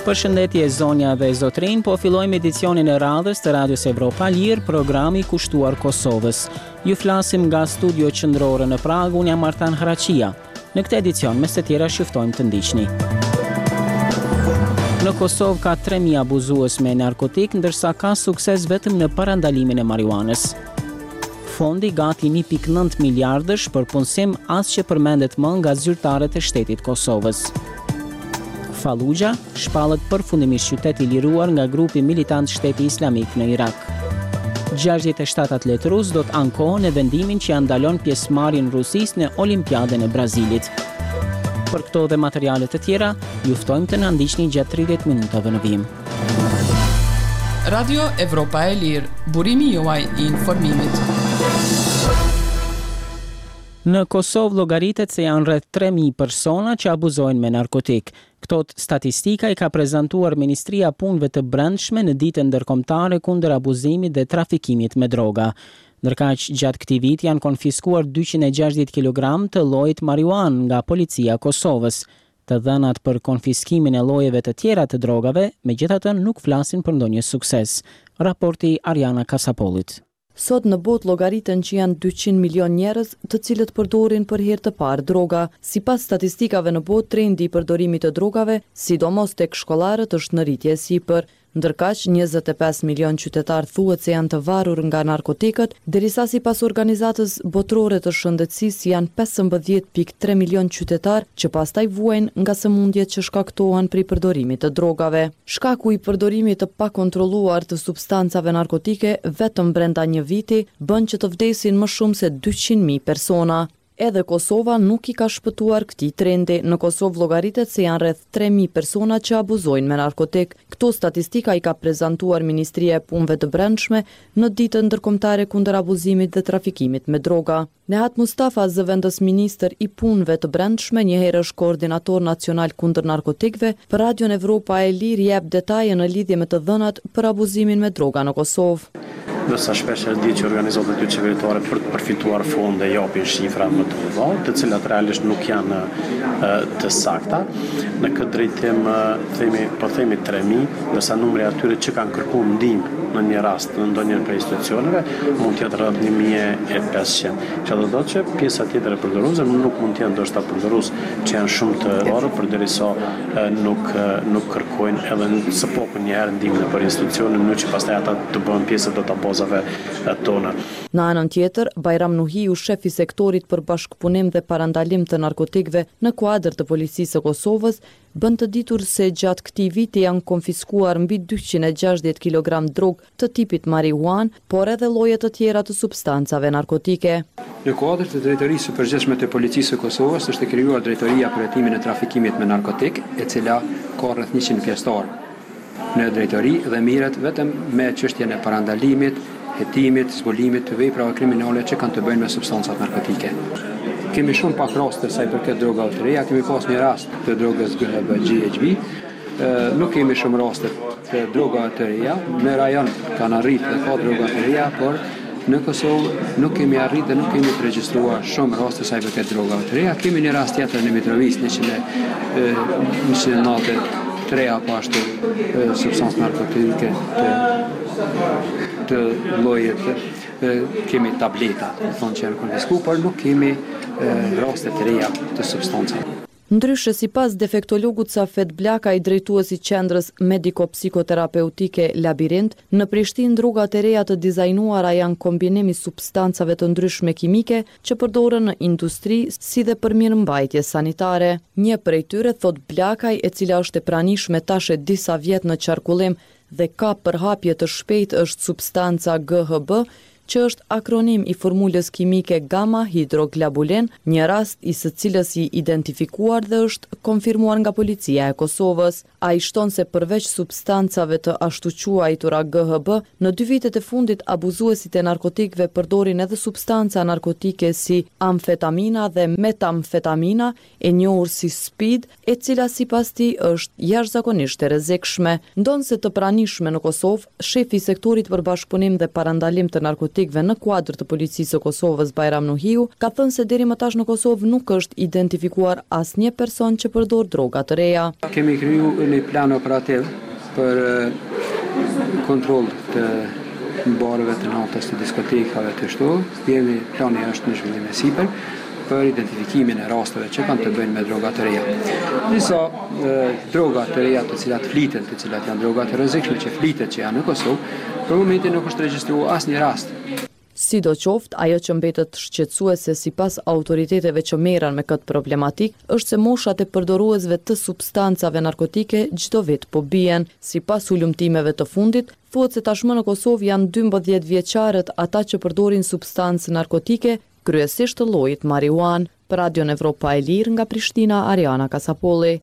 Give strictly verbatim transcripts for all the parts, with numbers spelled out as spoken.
Përshëndetje zonja dhe zotrin, po fillojmë edicionin e radhës të Radios Evropa Lirë, programi kushtuar Kosovës. Ju flasim nga studio qendrore në Prag, unë jam Martan Hraqia. Në këtë edicion, mes të tjera shiftojmë të ndiqni. Në Kosovë ka tre mijë abuzues me narkotik, ndërsa ka sukses vetëm në parandalimin e marijuanës. Fondi gati një pikë nëntë miliardësh për punësim as që përmendet më nga zyrtarët e shtetit Kosovës. Fallujah shpallet përfundimisht qytet i liruar nga grupi militant Shteti Islamik në Irak. gjashtëdhjetë e shtatë atletë rus do të ankohen në vendimin që andalon pjesëmarrjen Rusisë në Olimpiadën e Brazilit. Për këto dhe materiale të tjera, ju ftojmë të na ndiqni gjatë tridhjetë minutave në vijim. Radio Evropa e Lirë, burimi juaj i informimit. Në Kosovë llogaritet se janë rreth tre mijë persona që abuzojnë me narkotik. Këto statistika i ka prezantuar Ministria e Punëve të Brendshme në ditën ndërkombëtare kundër abuzimit dhe trafikimit me droga. Ndërkaq gjatë këtij viti janë konfiskuar dyqind e gjashtëdhjetë kilogram të llojit marijuan nga policia e Kosovës. Të dhënat për konfiskimin e llojeve të tjera të drogave, megjithatë nuk flasin për ndonjë sukses. Raporti Ariana Kasapollit. Sot në botë llogariten që janë dyqind milion njerëz të cilët përdorin për herë të parë droga. Sipas statistikave në botë, trendi i përdorimit të drogave, sidomos tek shkollarët, është në rritje e sipër. Ndërkaq, njëzet e pesë milion qytetar thuhet se janë të varur nga narkotikët, derisa sipas organizatës botërore të shëndetësisë janë pesëmbëdhjetë pikë tre milion qytetar që pastaj vuajnë nga sëmundjet që shkaktohen prej përdorimit të drogave. Shkaku i përdorimit të pakontrolluar të substancave narkotike vetëm brenda një viti bën që të vdesin më shumë se dyqind mijë persona. Edhe Kosova nuk i ka shpëtuar këtij trendi. Në Kosovë llogaritet se janë rreth tre mijë persona që abuzojnë me narkotik. Këto statistika i ka prezantuar Ministria e Punëve të Brendshme në ditën ndërkombëtare kundër abuzimit dhe trafikimit me droga. Nehat Mustafa, zëvendës ministër i Punëve të Brendshme, një herë është koordinator nacional kundër narkotikëve, për Radion Evropa e Lirë jep detaje në lidhje me të dhënat për abuzimin me droga në Kosovë. Nësa shpesh e di që organizatat e qeveritare për të përfituar fonde japin shifra më të mëdha, të cilat realisht nuk janë të sakta. Në këtë drejtim themi, po themi tre mijë, ndërsa numri atyre që kanë kërkuar ndihmë në një rast në ndonjë prej institucioneve mund të jetë rreth një mijë e pesëqind. Që do të thotë që pjesa tjetër e përdoruesve nuk mund të jenë ndoshta përdorues që janë shumë të varur përderisa nuk nuk kërkojnë edhe në së pokun një herë ndihmën për institucionin, në që pastaj ata të bëhen pjesë të tabozave tona. Në anën tjetër, Bajram Nuhiu, shef i sektorit për bashkëpunim dhe parandalim të narkotikëve në kuadër të Policisë së Kosovës, bën të ditur se gjatë këtij viti janë konfiskuar mbi dyqind e gjashtëdhjetë kilogram drogë të tipit marijuan, por edhe lloje të tjera të substancave narkotike. Në kuadër të drejtorisë së përgjithshme të Policisë së Kosovës është krijuar drejtoria për hetimin e trafikimit me narkotik, e cila ka rreth njëqind pjesëtar. Në drejtori dhe mirët vetëm me çështjen e parandalimit, hetimit, zbulimit të veprave kriminale që kanë të bëjnë me substancat narkotike. Kemi shumë pak raste sa i përket drogave të reja, kemi pas një rast të drogës G H B, G H B, nuk kemi shumë raste të drogave të reja, në rajon kanë arritë dhe ka droga të reja, por në Kosovë nuk kemi arritë dhe nuk kemi të regjistruar shumë raste sa i përket drogave të reja. Kemi një rast tjetër në Mitrovic, njëqind e nëntëdhjetë apo ashtu substancë narkotike të të llojet, kemi tableta, do thonë që janë konfiskuar, por nuk kemi raste të reja të substancave. Ndryshe, sipas defektologut Safet Blaka, i drejtuesi qendrës mediko-psikoterapeutike Labirint, në Prishtinë drogat e reja të dizajnuara janë kombinimi substancave të ndryshme kimike që përdoren në industri si dhe për mirëmbajtje sanitare. Një prej tyre, thot Blakaj, e cila është e pranishme tash e disa vjet në qarkullim dhe ka përhapje të shpejtë, është substanca G H B, që është akronim i formulës kimike gamma hidroglobulen, një rast i së cilës i identifikuar dhe është konfirmuar nga policia e Kosovës. Ai shton se përveç substancave të ashtu quajtura G H B, në dy vitet e fundit abuzuesit e narkotikëve përdorin edhe substanca narkotike si amfetamina dhe metamfetamina, e njohur si speed, e cila sipas tij është jashtëzakonisht e rrezikshme. Ndonse të pranishme në Kosovë, shefi i sektorit për bashkëpunim dhe parandalim të narkotikëve narkotikëve në kuadër të policisë së Kosovës Bajram Nuhiu, ka thënë se deri më tash në Kosovë nuk është identifikuar asnjë person që përdor droga të reja. Kemi kriju një plan operativ për kontroll të bareve të natës, të diskotekave të shtu. Jemi plani është në zhvillim e sipër për identifikimin e rasteve që kanë të bëjnë me droga të reja. Disa e, droga të reja të cilat fliten, të cilat janë droga të rrezikshme që flitet që janë në Kosovë, për momentin nuk është regjistruar asnjë rast. Sidoqoftë, ajo që mbetet shqetësuese sipas autoriteteve që merren me këtë problematik është se moshat e përdoruesve të substancave narkotike çdo vit po bien. Sipas ulëmtimeve të fundit, thuhet se tashmë në Kosovë janë dymbëdhjetë vjeçarët ata që përdorin substancë narkotike, kryesisht të llojit marijuan. Për Radion Evropa e Lirë nga Prishtina, Ariana Kasapolli.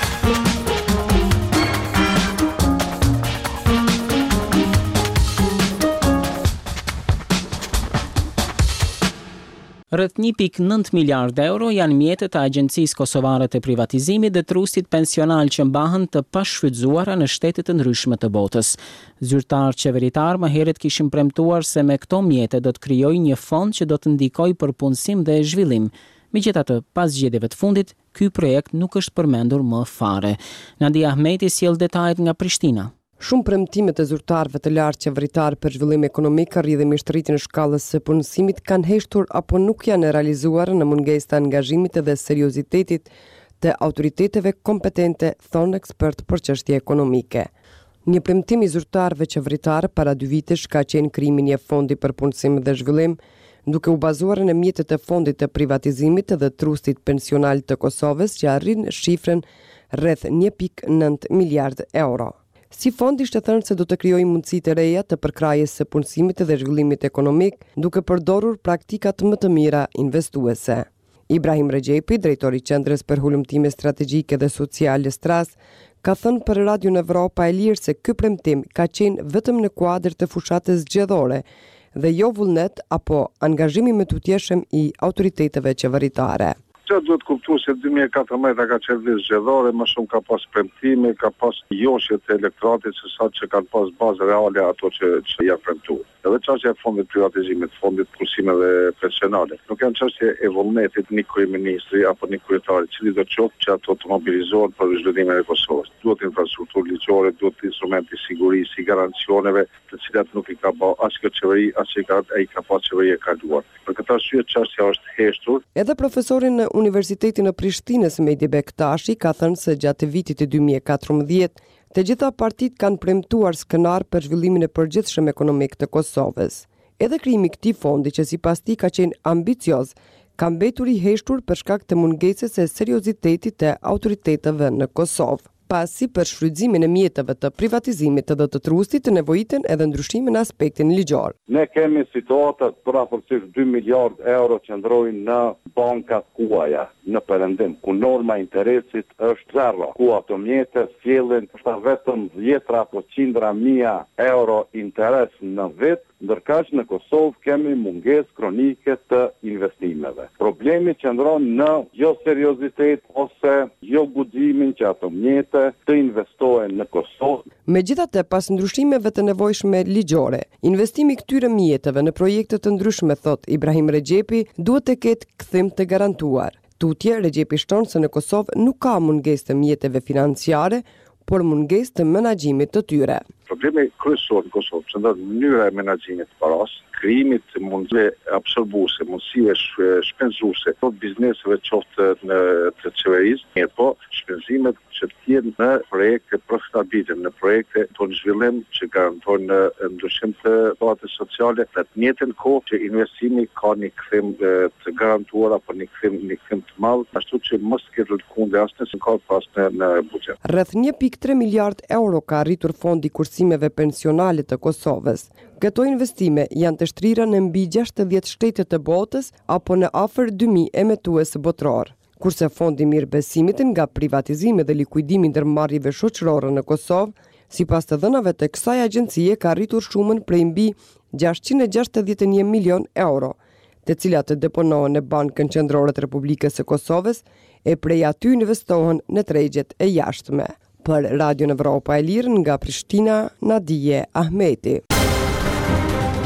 Rreth një pikë nëntë miliardë euro janë mjetet e Agjencisë Kosovare të Privatizimit dhe trustit pensional që mbahen të pashfrytzuara në shtete të ndryshme të botës. Zyrtar qeveritar më herët kishin premtuar se me këto mjete do të krijojë një fond që do të ndikojë për punësim dhe zhvillim. Megjithatë, pas zgjedhjeve të fundit, ky projekt nuk është përmendur më fare. Nadia Ahmeti sjell detajet nga Prishtina. Shumë premtimet e zyrtarëve të lartë qeveritar për zhvillim ekonomik, arritjemisht rritjen e shkallës së punësimit kanë heshtur apo nuk janë realizuar në mungesë të angazhimit dhe seriozitetit të autoriteteve kompetente, thonë ekspert për çështje ekonomike. Një premtim i zyrtarëve qeveritar para dy vitesh ka qenë krijimi i një fondi për punësim dhe zhvillim, duke u bazuar në mjetet e fondit të privatizimit dhe trustit pensional të Kosovës që arrin shifrën rreth një pikë nëntë miliard euro. Si fondi ishte thënë se do të krijojë mundësi të reja të përkrahjes së punësimit dhe zhvillimit ekonomik, duke përdorur praktikat më të mira investuese. Ibrahim Regjepi, drejtori i Qendrës për Hulumtime Strategjike dhe Sociale Stras, ka thënë për Radion Evropa e Lirë se ky premtim ka qenë vetëm në kuadër të fushatës zgjedhore dhe jo vullnet apo angazhimi me tutjeshem i autoriteteve qeveritare. Që duhet kuptu se dy mijë e katërmbëdhjetë ka qenë vit zgjedhore, më shumë ka pas premtime, ka pas joshje të elektoratit se sa që kanë pas bazë reale ato që, që janë premtuar. Edhe çështja e fondit privatizimit, fondit punësimeve pensionale, nuk janë çështje e vullnetit një kryeministri apo një kryetari, cili do të qoftë që ato të mobilizohen për zhvillimin e Kosovës. Duhet infrastrukturë ligjore, duhet instrumenti sigurisë, i garancioneve, të cilat nuk i ka bë as kjo qeveri, as i ka ai ka pas qeveri e kaluar. Për këtë arsye çështja është heshtur. Edhe profesori në Universitetin e Prishtinës Mehdi Bektashi ka thënë se gjatë vitit të dy mijë e katërmbëdhjetë të gjitha partitë kanë premtuar skenar për zhvillimin e përgjithshëm ekonomik të Kosovës. Edhe krijimi i këtij fondi, që sipas tij ka qenë ambicioz, ka mbetur i heshtur për shkak të mungesës së seriozitetit të autoriteteve në Kosovë. Pasi për shfrytëzimin e mjeteve të privatizimit dhe të trustit të nevojiten edhe ndryshime në aspektin ligjor. Ne kemi situatat për aproksimisht dy miliard euro që ndrojnë në bankat kuaja në perëndim, ku norma interesit është zero, ku ato mjete sjellin vetëm dhjetra apo qindra mijë euro interes në vit, ndërkaq në Kosovë kemi mungesë kronike të investimeve. Problemi qëndron në jo seriozitet ose jo guximin që ato mjete të investohen në Kosovë. Megjithatë, pas ndryshimeve të nevojshme ligjore, investimi i këtyre mjeteve në projekte të ndryshme, thot Ibrahim Regjepi, duhet të ketë kthim të garantuar. Tutje, Regjepi shton se në Kosovë nuk ka mungesë të mjeteve financiare, por mungesë të menaxhimit të tyre. Problemi kryesor në Kosovë qëndron në mënyra e menaxhimit të paras, krijimit të mundësive absorbuese, mundësive shpenzuese, të bizneseve qoftë në të qeverisë, mirë po shpenzimet që të jenë në projekte profitabile, në projekte të zhvillim që garantojnë në ndryshim të situatës sociale, dhe të njëjtën kohë që investimi ka një kthim të garantuar apo një kthim një kthim të madh, ashtu që mos ketë lëkundë as nëse ka pas në, në buxhet. Rreth një pikë tre miliard euro ka arritur fondi kursimeve pensionale të Kosovës. Këto investime janë të shtrira në mbi gjashtëdhjetë shtete të botës apo në afër dy mijë emetues botror. Kurse fondi mirëbesimit nga privatizimi dhe likuidimi ndërmarrjeve shoqërore në Kosovë, sipas të dhënave të kësaj agjencie, ka arritur shumën prej mbi gjashtëqind e gjashtëdhjetë e një milion euro, të cilat deponohen në Bankën Qendrore të Republikës së Kosovës e prej aty investohen në tregjet e jashtme. Për Radion Evropa e Lirë nga Prishtina, Nadije Ahmeti.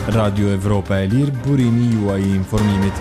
Radio Evropa e Lirë, burimi juaj I informimit.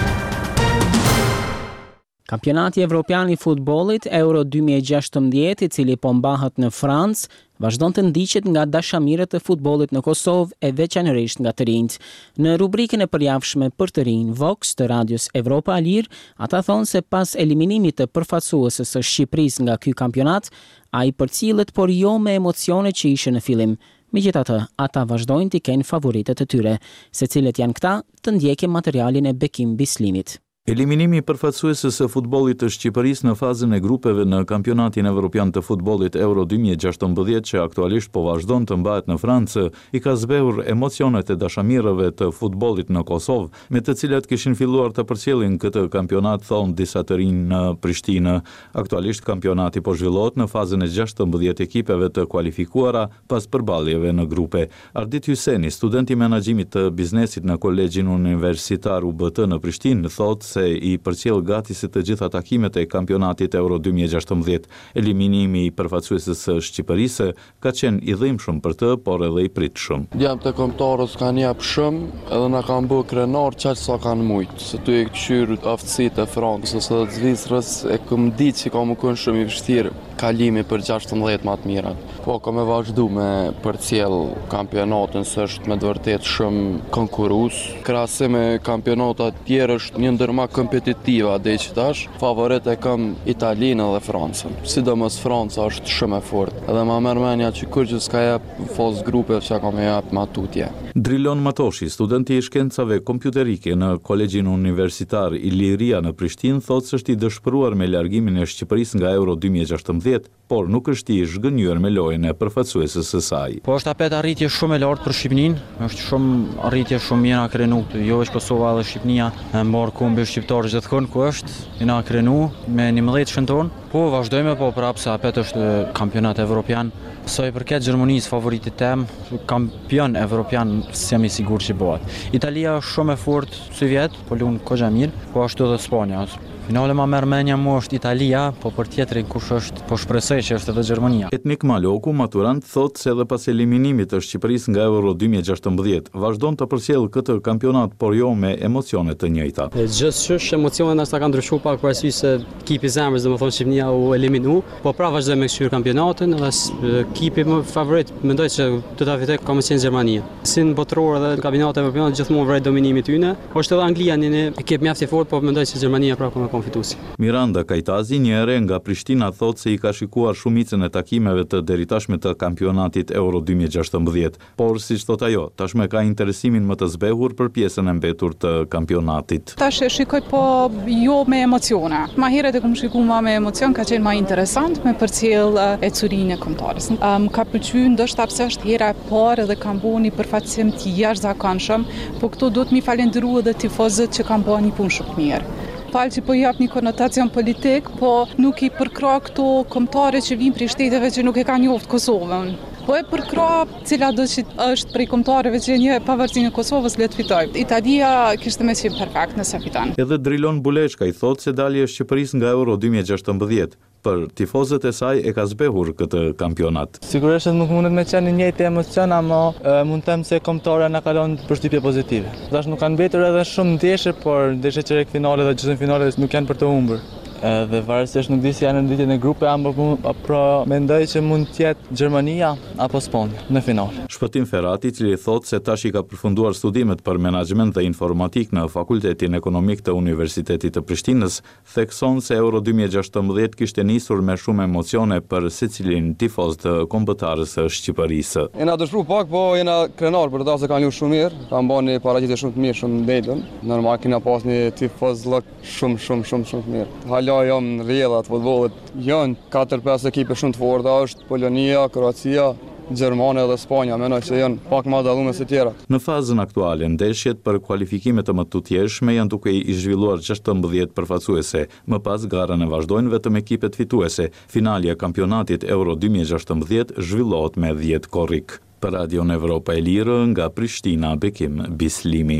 Kampionati Evropian I futbollit Euro dy mijë e gjashtëmbëdhjetë, I cili po mbahet në Francë, vazhdon të ndiqet nga dashamirët e futbollit në Kosovë e veçanërisht nga të rinjt. Në rubrikën e përjavshme për të rinj Vox të radios Evropa e Lirë, ata thonë se pas eliminimit të përfaqësuesës së Shqipërisë nga ky kampionat, ai përcillet por jo me emocione që ishte në fillim. Megjithatë, ata vazhdojnë të kenë favoritët e tyre, secilët janë këta, të ndjekim materialin e Bekim Bislimit. Eliminimi I përfaqësuesës së futbollit të Shqipërisë në fazën e grupeve në kampionatin evropian të futbollit Euro dy mijë e gjashtëmbëdhjetë që aktualisht po vazhdon të mbahet në Francë, I ka zbehur emocionet e dashamirëve të futbollit në Kosovë, me të cilat kishin filluar të përcjellin këtë kampionat, thonë disa të rinj në Prishtinë. Aktualisht kampionati po zhvillohet në fazën e gjashtëmbëdhjetë ekipeve të kualifikuara pas përballjeve në grupe. Ardit Hyseni, student I menaxhimit të biznesit në Kolegjin Universitar U B T në Prishtinë, thotë se I përcjell gati se të gjitha takimet e kampionatit Euro dy mijë e gjashtëmbëdhjetë. Eliminimi I përfaqësuesës së Shqipërisë ka qenë I dhimbshëm për të, por edhe I pritshëm. Jam të kombëtarës kanë jap shumë, edhe na kanë bërë krenar çaq sa kanë mujt. Se tu e këshyr aftësitë e Francës ose të Zvicrës, e kam ditë se ka më qenë shumë I vështirë kalimi për gjashtëmbëdhjetë më të mira. Po kam e vazhdu me përcjell kampionatin se është me të vërtetë shumë konkurrues. Krahasim me kampionata të tjerë është një ndër më kompetitiva deri që tash. Favorit e kam Italinë dhe Francën. Sidomos Franca është shumë e fortë. Edhe më merr mendja që kur që s'ka jap fazë grupe që kam jap matutje. Drilon Matoshi, studenti I shkencave kompjuterike në Kolegjin Universitar Iliria në Prishtinë, thotë se është I dëshpëruar me largimin e Shqipërisë nga Euro dy mijë e gjashtëmbëdhjetë, por nuk është I zhgënjur me lojën e përfaqësuesës së saj. Po është apet arritje shumë e lartë për Shqipërinë, është shumë arritje shumë mirë na krenu, jo vetëm Kosova edhe Shqipënia, e mbar kumbi shqiptar gjithkund ku është, I na krenu me njëmbëdhjetë shënton. Po vazhdojmë po prapë se apet është kampionat evropian. Sa I përket Gjermanisë, favoritit tem, kampion evropian s'jam I sigurt që bëhet. Italia është shumë e fortë si vjet, po lun kogja mirë, po ashtu edhe Spanja. Finale ma merr mendja mua është Italia, po për tjetrin kush është, po shpresoj që është edhe Gjermania. Etnik Maloku, maturant, thotë se edhe pas eliminimit të Shqipërisë nga Euro dy mijë e gjashtëmbëdhjetë, vazhdon të përcjell këtë kampionat, por jo me emocione të njëjta. Gjithçysh emocionet ndoshta kanë ndryshuar pak për arsye se kipi zemrës, domethënë Shqipënia u eliminu, po pra vazhdoj me këshir kampionatin dhe kipi më favorit mendoj se do ta fitoj ka qenë Gjermania. Si në botëror dhe në kampionatin evropian gjithmonë vret dominimi i tyre. Është edhe Anglia një ekip mjaft I fortë, po mendoj se Gjermania pra ka fituesi. Miranda Kajtazi, një ere nga Prishtina, thotë se I ka shikuar shumicën e takimeve të deritashme të kampionatit Euro dy mijë e gjashtëmbëdhjetë, por siç thotë ajo, tashmë ka interesimin më të zbehur për pjesën e mbetur të kampionatit. Tash e shikoj po jo me emocione. Ma herët e kam shikuar me emocion, ka qenë më interesant me përcjell e curinë e kombëtarës. Um, ka pëlqyer ndoshta pse është hera e parë dhe kam bënë një përfaqësim të jashtëzakonshëm, po këtu duhet mi falendëruar edhe tifozët që kanë bërë një punë shumë mirë. Falë që po jap një konotacion politik, po nuk I përkra këto kombëtare që vinë prej shteteve që nuk e kanë njoft Kosovën. Po e përkra cila do që është prej kombëtareve që një pavarësinë e Kosovës le të fitojë. Italia kishte më qenë perfekt nëse fiton. Edhe Drilon Buleshka I thotë se dalja e Shqipërisë nga Euro dy mijë e gjashtëmbëdhjetë për tifozët e saj e ka zbehur këtë kampionat. Sigurisht nuk mundet me qenë një njëjtë emocion, ama mund të them se kombëtarea na kalon përshtypje pozitive. Tash nuk kanë mbetur edhe shumë ndeshje, por ndeshjet çeyrek-finale dhe gjysmëfinale nuk janë për të humbur. Dhe varësisht nuk di si janë ndritjen e grupe, por mendoj që mund të jetë Gjermania apo Spanja në finale. Shpëtim Ferrati, I cili thotë se tash I ka përfunduar studimet për menaxhiment dhe informatik në Fakultetin Ekonomik të Universitetit të Prishtinës, thekson se Euro dy mijë e gjashtëmbëdhjetë kishte nisur me shumë emocione për secilin tifoz të kombëtarës së Shqipërisë. Jena dëshpëruar pak, po jena krenar për ta se kanë luajtur shumë mirë, kanë bërë një paraqitje shumë të mirë, shumë ndëjtën. Normal kena pas një tifoz llok shumë shumë shumë shumë të mirë. Ja, jam në rrjedhat futbollit. Janë katër pesë ekipe shumë të forta, është Polonia, Kroacia, Gjermania dhe Spanja, mendoj se janë pak më dalluar se tjera. Në fazën aktuale, ndeshjet për kualifikime të mëtutjeshme janë duke I zhvilluar gjashtëmbëdhjetë përfaqësuese. Më pas garën e vazhdojnë vetëm ekipet fituese. Finalja e kampionatit Euro dy mijë e gjashtëmbëdhjetë zhvillohet me dhjetë korrik. Për Radion Evropa e Lirë nga Prishtina, Bekim Bislimi.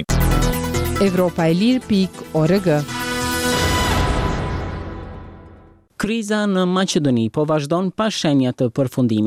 Evropa e Lirë pikë org. Kriza në Maqedoni po vazhdon pa shenja të përfundimit.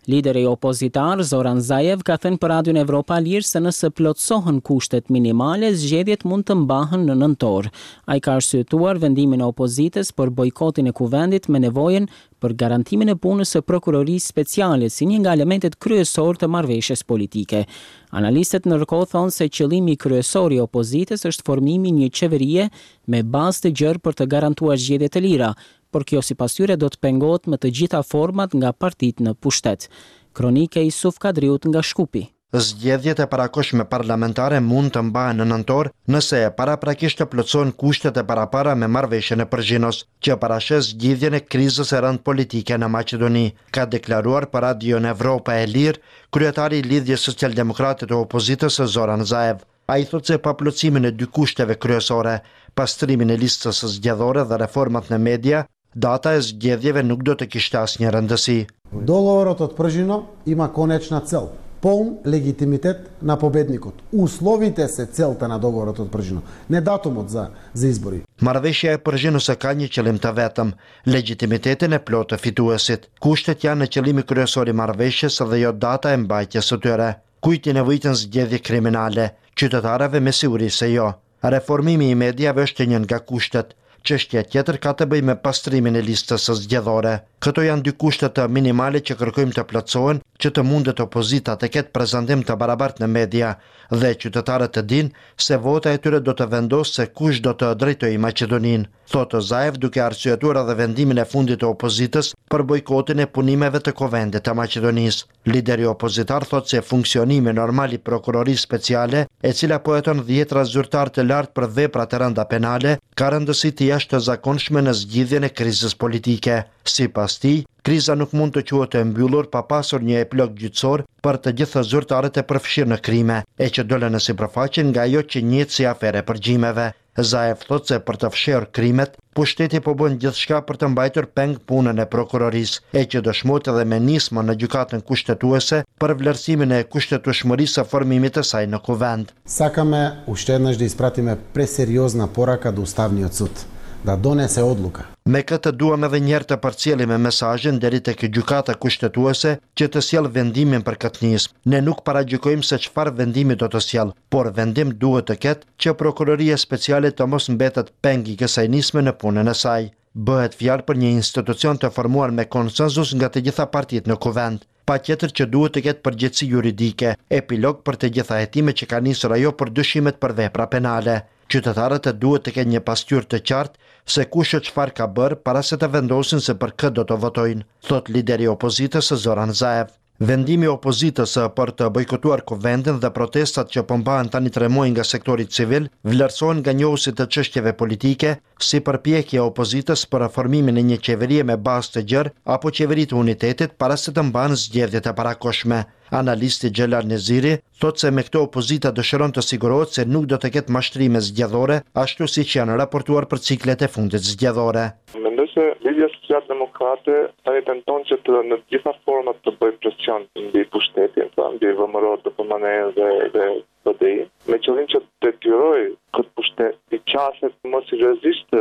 Lideri opozitar Zoran Zaev ka thënë për Radion Evropa Lirë se nëse plotësohen kushtet minimale, zgjedhjet mund të mbahen në nëntor. Ai ka arsyetuar vendimin e opozitës për bojkotin e kuvendit me nevojën për garantimin e punës së prokurorisë speciale si një nga elementet kryesor të marrëveshjes politike. Analistët ndërkohë thonë se qëllimi kryesor i opozitës është formimi një qeverie me bazë të gjerë për të garantuar zgjedhje të lira, por kjo sipas tyre do të pengohet me të gjitha format nga partitë në pushtet. Kronike i Suf Kadriut nga Shkupi. Zgjedhjet e parakohshme parlamentare mund të mbahen në nëntor nëse paraprakisht të plotësohen kushtet e parapara me marrëveshjen e Përzhinos, që parashes zgjidhjen e krizës së rënd politike në Maqedoni, ka deklaruar për Radion Evropa e Lirë kryetari i Lidhjes Socialdemokrate të Opozitës Zoran Zaev. Ai thotë se pa plotësimin e dy kushteve kryesore, pastrimin e listës zgjedhore dhe reformat në media, data e zgjedhjeve nuk do të kishte asnjë rëndësi. Договорот од Пржино има конечна цел. Полн легитимитет на победникот. Условите се целта на договорот од Пржино, не датумот за за избори. Marrëveshja e Përzhinos ka një qëllim të vetëm, legitimitetin e plotë të fituesit. Kushtet janë në qëllimi kryesor i marrëveshjes dhe jo data e mbajtjes së tyre. Kujt i nevojitën zgjedhje kriminale, qytetarëve me siguri se jo. Reformimi i mediave është një nga kushtet. Çështja tjetër ka të bëjë me pastrimin e listës së zgjedhore. Këto janë dy kushte të minimale që kërkojmë të plotësohen, që të mundet opozita të ketë prezantim të barabartë në media dhe qytetarët të dinë se vota e tyre do të vendosë se kush do të drejtojë Maqedoninë, thotë Zaev duke arsyetuar edhe vendimin e fundit të opozitës për bojkotin e punimeve të kuvendit të Maqedonisë. Lideri opozitar thotë se funksionimi normal i prokurorisë speciale, e cila po heton dhjetra zyrtar të lartë për vepra të rënda penale, ka rëndësi të jashtëzakonshme në zgjidhjen e krizës politike. Sipas tij, kriza nuk mund të quhet e mbyllur pa pasur një epilog gjyqësor për të gjithë zyrtarët e përfshirë në krime, e që dolën në sipërfaqe nga ajo që njihet si afere përgjimeve. Zaev thotë se për të fshirë krimet, pushteti po bën gjithçka për të mbajtur peng punën e prokurorisë, e që dëshmohet edhe me nismë në gjykatën kushtetuese për vlerësimin e kushtetueshmërisë së formimit të saj në kuvend. Сакаме уште еднаш да испратиме пресериозна порака до Уставниот суд, да донесе одлука. Me këtë duam edhe njerë të përcjellim me mesazhin deri tek gjykata kushtetuese që të sjell vendimin për këtë nismë. Ne nuk paragjykojmë se çfarë vendimi do të sjell, por vendim duhet të ketë që prokuroria speciale të mos mbetet peng i kësaj nisme në punën e saj. Bëhet fjalë për një institucion të formuar me konsenzus nga të gjitha partitë në kuvend, patjetër që duhet të ketë përgjegjësi juridike, epilog për të gjitha hetimet që ka nisur ajo për dyshimet për vepra penale. Qytetarët e duhet të kenë një pasqyrë të qartë se kush e çfarë ka bërë para se të vendosin se për kë do të votojnë, thot lideri i opozitës Zoran Zaev. Vendimi i opozitës për të bojkotuar kuvendin dhe protestat që po mbahen tani tre muaj nga sektori civil vlerësohen nga njohësit të çështjeve politike si përpjekje e opozitës për formimin e një qeverie me bazë të gjerë apo qeveri të unitetit para se të mbahen zgjedhjet e parakohshme. Analisti Xhelal Neziri thotë se me këto opozita dëshiron të sigurohet se nuk do të ketë mashtrime zgjedhore, ashtu siç janë raportuar për ciklet e fundit zgjedhore. Mendoj se Lidhja Socialdemokrate tani tenton që të në gjitha format të bëjë presion mbi pushtetin, pra mbi V M R, D P M N dhe dhe P D I, me qëllim që të detyrojë këtë pushtet i qaset mos seriozisht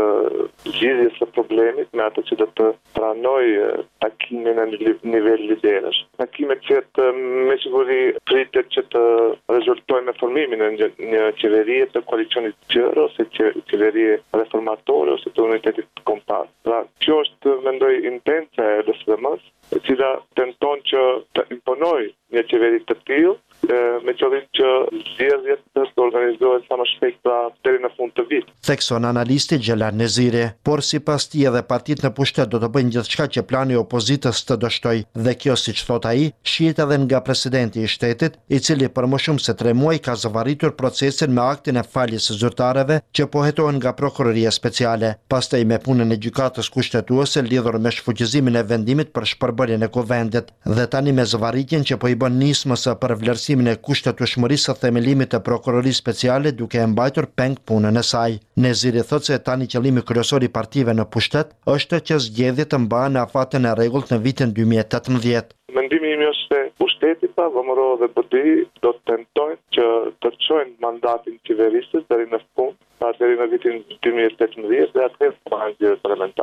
zgjidhjes së problemit me ato që do të pranojë takimin në nivel liderësh. Takimet që të me siguri pritet që të rezultojnë me formimin e një qeverie të koalicionit të gjerë ose qeverie reformatore ose të unitetit kompakt. Pra, kjo është mendoj intenca e D S V M-s, e cila tenton që të imponojë një qeveri të tillë me qëllim që zgjedhjet të organizohen sa më shpejt pra deri në fund të vitit. Thekson analisti Xhelal Neziri, por sipas tij edhe partitë në pushtet do të bëjnë gjithçka që plani i opozitës të dështojë, dhe kjo siç thot ai, shihet edhe nga presidenti i shtetit, i cili për më shumë se tre muaj ka zvarritur procesin me aktin e faljes së zyrtarëve që po hetohen nga prokuroria speciale, pastaj me punën e gjykatës kushtetuese lidhur me shfuqizimin e vendimit për shpërbërjen e kuvendit, dhe tani me zvarritjen që po i bën nismës për vlerësimin e kushtetueshmërisë së themelimit të prokurorisë speciale duke e mbajtur peng punën e saj. Neziri thotë se tani qëllimi kryesor i partive në pushtet është që zgjedhjet të mbahen në afatën e rregullt në vitin dy mijë e tetëmbëdhjetë. Mendimi im është se pushteti pa V M R dhe P D I do të tentojnë që të çojnë mandatin qeverisës deri në fund, deri në vitin dy mijë e tetëmbëdhjetë dhe atëherë të bëhen zgjedhje parlamentare.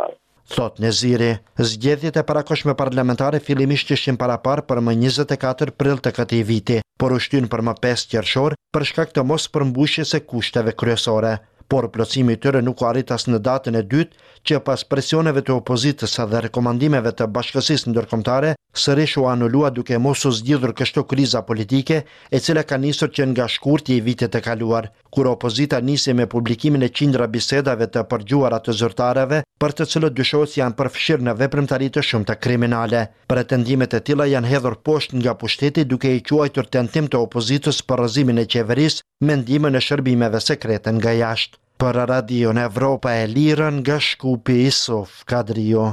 thot Neziri. Zgjedhjet e parakohshme parlamentare fillimisht ishin parapar për më njëzet e katër prill të këtij viti, por u shtyn për më pesë qershor për shkak të mos përmbushjes së kushteve kryesore. Por plotësimi i tyre nuk u arrit as në datën e dytë, që pas presioneve të opozitës dhe rekomandimeve të Bashkësisë Ndërkombëtare, sërish u anulua duke mos u zgjidhur kështu kriza politike, e cila ka nisur që nga shkurti i vitit të kaluar, kur opozita nisi me publikimin e qindra bisedave të përgjuara të zyrtarëve, për të cilët dyshohet se janë përfshirë në veprimtari të shumta kriminale. Pretendimet e tilla janë hedhur poshtë nga pushteti duke i quajtur tentim të opozitës për rrëzimin e qeverisë me ndihmën e shërbimeve sekrete nga jashtë. Për Radion Evropa e Lirë nga Shkupi, Isof Kadrio.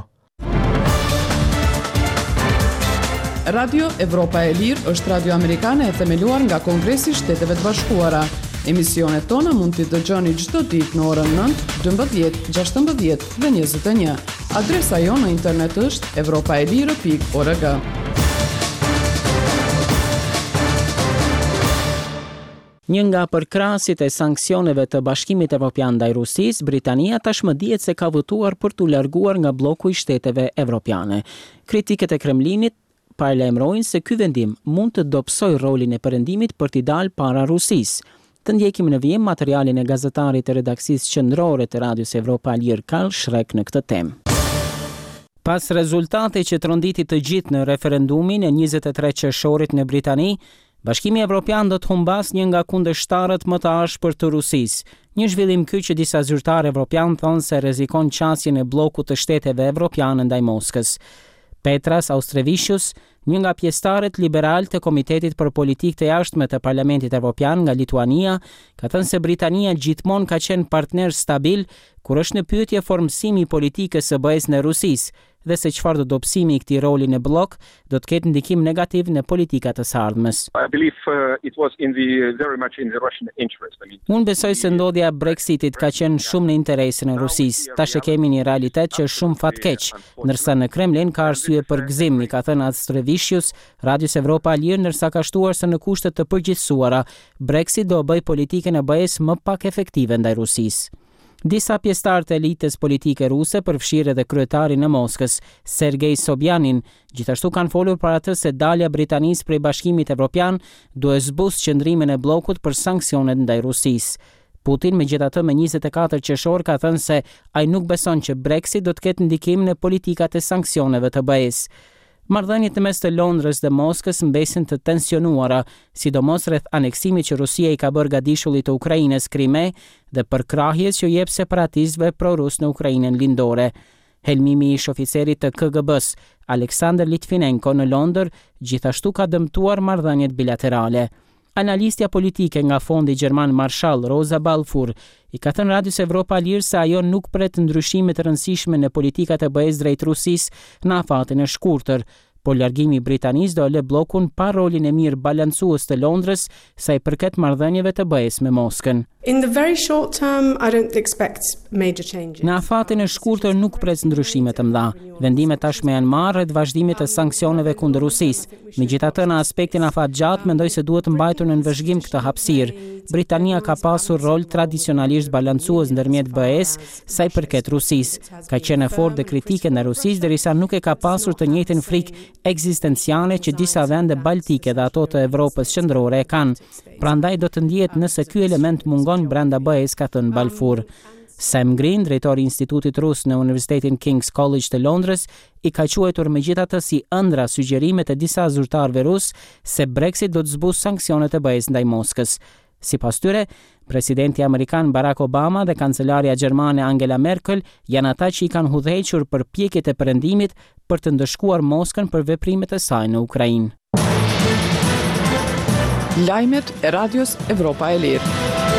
Radio Evropa e Lirë është radio amerikane e themeluar nga Kongresi i Shteteve të Bashkuara. Emisionet tona mund t'i dëgjoni çdo ditë në orën nëntë, dymbëdhjetë, gjashtëmbëdhjetë dhe njëzet e një. Adresa jon në internet është evropaelire pikë org. Një nga përkrahasit e sanksioneve të Bashkimit Evropian ndaj Rusisë, Britania tashmë dihet se ka votuar për t'u larguar nga bloku i shteteve evropiane. Kritiket e Kremlinit paralajmërojnë se ky vendim mund të dobësojë rolin e perëndimit për t'i dalë para Rusisë. Të ndjekim në vijim materialin e gazetarit të redaksisë qendrore të Radios Evropa Lirë Karl Shrek në këtë temë. Pas rezultateve që tronditi të gjithë në referendumin e njëzet e tre qershorit në Britani, Bashkimi Evropian do të humbas një nga kundërshtarët më të ashpër të Rusisë. Një zhvillim ky që disa zyrtarë evropian thonë se rrezikon qasjen e bllokut të shteteve evropiane ndaj Moskës. Petras Austrevicius, një nga pjesëtarët liberal të Komitetit për Politikë të Jashtme të Parlamentit Evropian nga Lituania, ka thënë se Britania gjithmonë ka qenë partner stabil kur është në pyetje formësimi i politikës së B E S në Rusisë, dhe se çfarë do dobësimi i këtij roli në blok do të ketë ndikim negativ në politikat e së ardhmes. Unë besoj se ndodhja e Brexitit ka qenë shumë në interesin e Rusisë. Tash e kemi një realitet që është shumë fatkeq, ndërsa në Kremlin ka arsye për gëzim, i ka thënë Austrevicius, Radios Evropa Lirë, ndërsa ka shtuar se në kushte të përgjithësuara, Brexit do bëj politikën e B E S më pak efektive ndaj Rusisë. Disa pjesëtarë të elitës politike ruse, përfshirë edhe kryetarin e Moskës, Sergej Sobjanin, gjithashtu kanë folur për atë se dalja e Britanisë prej Bashkimit Evropian duhet zbusë qëndrimin e bllokut për sanksionet ndaj Rusisë. Putin, megjithatë, me njëzet e katër qershor ka thënë se ai nuk beson që Brexit do të ketë ndikim në politikat e sanksioneve të B E S. Marrëdhëniet në mes të Londrës dhe Moskës mbesin të tensionuara, sidomos rreth aneksimit që Rusia i ka bërë gadishullit të Ukrainës Krime dhe përkrahjes që jep separatistëve pro-rus në Ukrainën lindore. Helmimi i ish oficerit të K G B-s, Aleksandr Litvinenko në Londër, gjithashtu ka dëmtuar marrëdhëniet bilaterale. Analistja politike nga Fondi Gjerman Marshall, Rosa Balfour, i ka thënë Radios Evropa Lirë se ajo nuk pret ndryshime të rëndësishme në politikat e B E S drejt Rusisë në afatin e shkurtër, por largimi i Britanisë do lë bllokun pa rolin e mirë balancues të Londrës sa i përket marrëdhënieve të B E S me Moskën. In the very short term, I don't expect major changes. Në afatin e shkurtër nuk pres ndryshime të mëdha. Vendimet tashmë janë marrë rreth vazhdimit të sanksioneve kundër Rusisë. Megjithatë, në aspektin afat gjatë, mendoj se duhet mbajtur në vëzhgim këtë hapësirë. Britania ka pasur rol tradicionalisht balancues ndërmjet B E S sa i përket Rusisë. Ka qenë fort dhe kritike ndaj Rusisë derisa nuk e ka pasur të njëjtën frikë ekzistenciale që disa vende baltike dhe ato të Evropës qendrore e kanë. Prandaj do të ndihet nëse ky element mungon brenda B E S, ka thënë Balfour. Sam Green, drejtori i Institutit Rus në Universitetin King's College të Londrës, i ka quajtur megjithatë si ëndra sugjerimet e disa zyrtarëve rus se Brexit do të zbusë sanksionet e B E S ndaj Moskës. Sipas tyre, presidenti amerikan Barack Obama dhe kancelaria gjermane Angela Merkel janë ata që i kanë hudhëhequr përpjekjet e perëndimit për të ndëshkuar Moskën për veprimet e saj në Ukrainë. Lajmet e Radios Evropa e Lirë.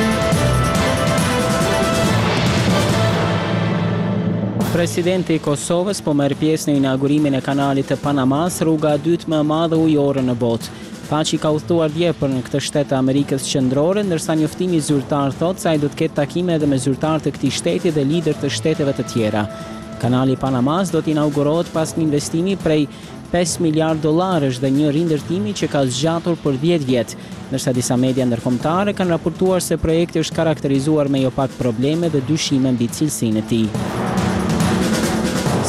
Presidenti i Kosovës po merr pjesë në inaugurimin e kanalit të Panamas, rruga e dytë më e madhe ujore në botë. Paçi ka udhëtuar dje për në këtë shtet të Amerikës Qendrore, ndërsa njoftimi zyrtar thotë se ai do të ketë takime edhe me zyrtarë të këtij shteti dhe lider të shteteve të tjera. Kanali Panamas do të inaugurohet pas një investimi prej pesë miliard dollarësh dhe një rindërtimi që ka zgjatur për dhjetë vjet, ndërsa disa media ndërkombëtare kanë raportuar se projekti është karakterizuar me jo pak probleme dhe dyshime mbi cilësinë e tij.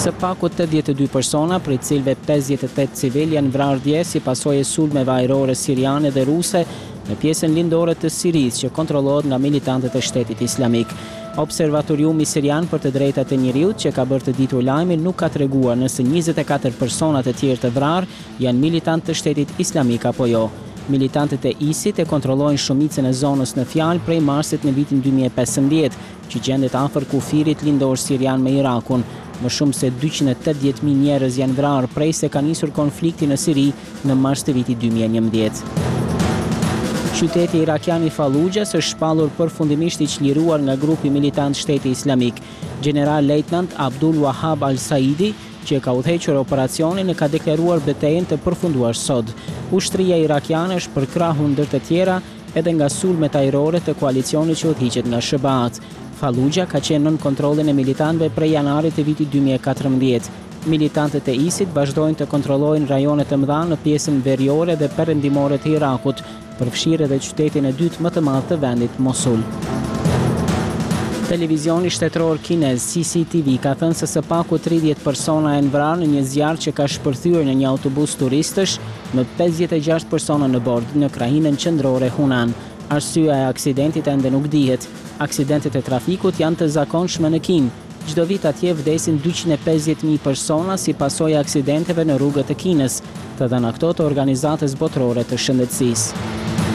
Së paku tetëdhjetë e dy persona, prej cilëve pesëdhjetë e tetë civil janë vrarë dje si pasojë e sulmeve ajrore siriane dhe ruse në pjesën lindore të Sirisë që kontrollohet nga militantët e Shtetit Islamik. Observatoriumi sirian për të drejtat e njeriut që ka bërë të ditur lajmin nuk ka treguar nëse njëzet e katër personat e tjerë të vrarë janë militantë të Shtetit Islamik apo jo. Militantët e ISIT e kontrollojnë shumicën e zonës në fjalë prej marsit në vitin dy mijë e pesëmbëdhjetë, që gjendet afër kufirit lindor sirian me Irakun. Më shumë se dyqind e tetëdhjetë mijë njerëz janë vrarë prej se ka nisur konflikti në Siri në mars të vitit dy mijë e njëmbëdhjetë. Qyteti irakian i Fallujahs është shpallur përfundimisht i çliruar nga grupi militant Shteti Islamik. General Lejtnant Abdul Wahab Al-Saidi, që ka udhëhequr operacionin, e ka deklaruar betejën të përfunduar sot. Ushtria irakiane është përkrahur ndër të tjera edhe nga sulmet ajrore të koalicionit që udhëhiqet nga S B A-t. Fallujah ka qenë nën kontrollin e militantëve prej janarit të vitit dy mijë e katërmbëdhjetë. Militantët e ISIT vazhdojnë të kontrollojnë rajonet e mëdha në pjesën veriore dhe perëndimore të Irakut, përfshirë edhe qytetin e dytë më të madh të vendit, Mosul. Televizioni shtetëror kinez C C T V ka thënë se së paku tridhjetë persona janë vrarë në një zjarr që ka shpërthyer në një autobus turistësh me pesëdhjetë e gjashtë persona në bord në krahinën qendrore Hunan. Arsyeja e aksidentit ende nuk dihet. Aksidentet e trafikut janë të zakonshme në Kinë. Çdo vit atje vdesin dyqind e pesëdhjetë mijë persona si pasojë e aksidenteve në rrugët e Kinës, të dhëna këto të Organizatës Botërore të Shëndetësisë.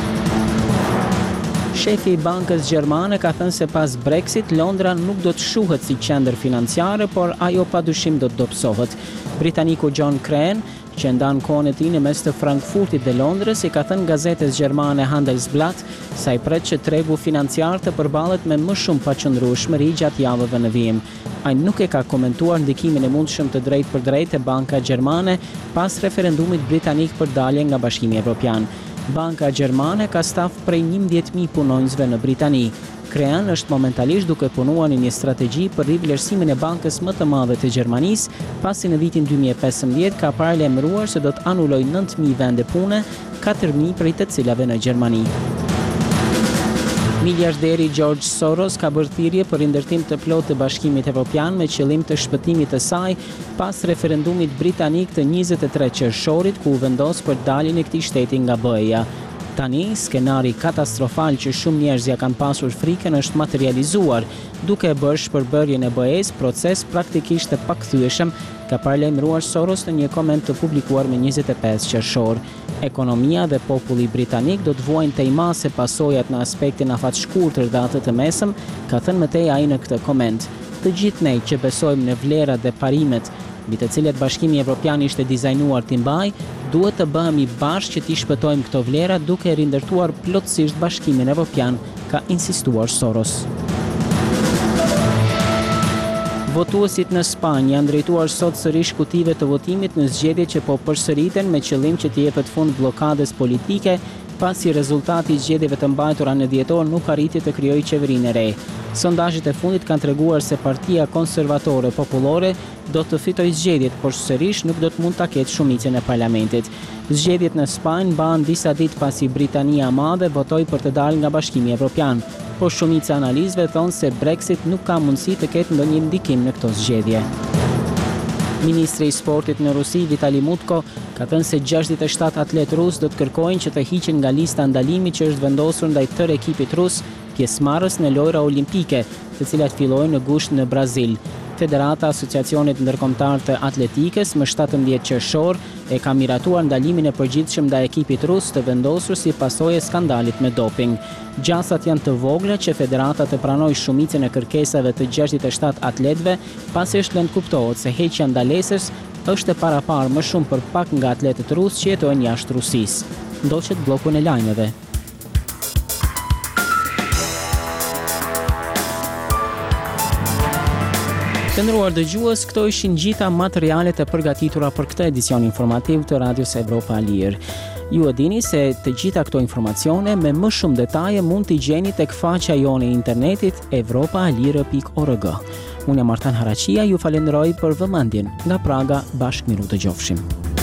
Shefi i bankës gjermane ka thënë se pas Brexit, Londra nuk do të shuhet si qendër financiare, por ajo padyshim do të dobësohet. Britaniku John Crane, që ndan kohën e tij në mes të Frankfurtit dhe Londrës, i ka thënë gazetës gjermane Handelsblatt sa i pret që tregu financiar të përballet me më shumë paqëndrueshmëri gjatë javëve në vijim. Ai nuk e ka komentuar ndikimin e mundshëm të drejtë për drejtë të banka gjermane pas referendumit britanik për dalje nga Bashkimi Evropian. Banka gjermane ka staf prej njëmbëdhjetë mijë punonjësve në Britani. Krean është momentalisht duke punuar në një strategji për rivlerësimin e bankës më të madhe të Gjermanisë, pasi në vitin dy mijë e pesëmbëdhjetë ka paralajmëruar se do të anulojë nëntë mijë vende pune, katër mijë prej të cilave në Gjermani. Miliarderi George Soros ka bërë thirrje për rindërtim të plotë të Bashkimit Evropian me qëllim të shpëtimit të saj pas referendumit britanik të njëzet e tre qershorit ku u vendos për daljen e këtij shteti nga B E-ja. Tani, skenari katastrofal që shumë njerëz ja kanë pasur frikën është materializuar, duke bërë shpërbërjen e B E-s proces praktikisht të pakthyeshëm, ka paralajmëruar Soros në një koment të publikuar me njëzet e pesë qershor. Ekonomia dhe populli britanik do të vuajnë tejmase pasojat në aspektin afatshkurtër dhe atë të mesëm, ka thënë mëtej ai në këtë koment. Të gjithë ne që besojmë në vlerat dhe parimet mbi të cilat Bashkimi Evropian ishte dizajnuar t'i mbajë, duhet të bëhemi bashkë që t'i shpëtojmë këto vlera duke rindërtuar plotësisht Bashkimin Evropian, ka insistuar Soros. Votuesit në Spanjë janë drejtuar sot sërish kutive të votimit në zgjedhje që po përsëriten me qëllim që t'i jepet fund bllokadës politike, pasi rezultati i zgjedhjeve të mbajtura në dhjetor nuk arriti të krijojë qeverinë e re. Sondazhet e fundit kanë treguar se Partia Konservatore Popullore do të fitojë zgjedhjet, por sërish nuk do të mund ta ketë shumicën e parlamentit. Zgjedhjet në Spanjë mbahen disa ditë pasi Britania e Madhe votoi për të dalë nga Bashkimi Evropian, por shumica e analistëve thonë se Brexit nuk ka mundësi të ketë ndonjë ndikim në këto zgjedhje. Ministri i sportit në Rusi, Vitali Mutko, ka thënë se gjashtëdhjetë e shtatë atlet rus do të kërkojnë që të hiqen nga lista ndalimi që është vendosur ndaj tërë ekipit rus pjesëmarrës në lojra olimpike, të cilat fillojnë në gusht në Brazil. Federata Asociacionit Ndërkombëtar të Atletikës më shtatëmbëdhjetë qershor e ka miratuar ndalimin e përgjithshëm ndaj ekipit rus të vendosur si pasojë e skandalit me doping. Gjasat janë të vogla që federata të pranojë shumicën e kërkesave të gjashtëdhjetë e shtatë atletëve, pasi është lënë kuptohet se heqja ndalesës është e paraparë më shumë për pak nga atletët rusë që jetojnë jashtë Rusisë. Ndoqet bllokun e lajmeve. Të nderuar dëgjues, këto ishin gjitha materialet e përgatitura për këtë edicion informativ të Radios Evropa e Lirë. Ju e dini se të gjitha këto informacione me më shumë detaje mund t'i gjeni tek faqja jone e internetit evropa e lirë pikë org. Unë jam Artan Haraqia, ju falenderoj për vëmendjen. Nga Praga, bashkë miru të gjofshim.